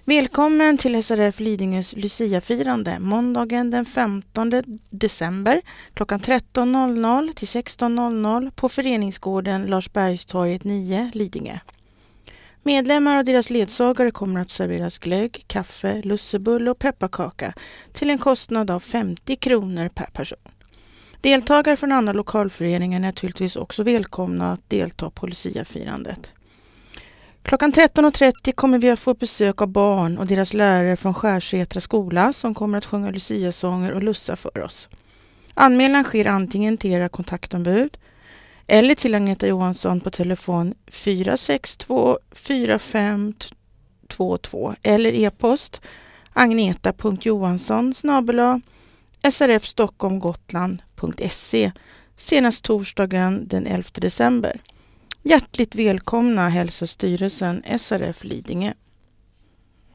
Välkommen till SRF Lidingös Lucia-firande måndagen den 15 december klockan 13.00 till 16.00 på föreningsgården Larsbergstorget 9, Lidingö. Medlemmar och deras ledsagare kommer att serveras glögg, kaffe, lussebulle och pepparkaka till en kostnad av 50 kronor per person. Deltagare från andra lokalföreningar är naturligtvis också välkomna att delta på Lucia-firandet. Klockan 13.30 kommer vi att få besök av barn och deras lärare från Skärsätra skola som kommer att sjunga Lucia-sånger och lussa för oss. Anmälan sker antingen till era kontaktombud eller till Agneta Johansson på telefon 462 4522 eller e-post agneta.johansson@srfstockholmgotland.se senast torsdagen den 11 december. Hjärtligt välkomna hälsar styrelsen SRF Lidingö.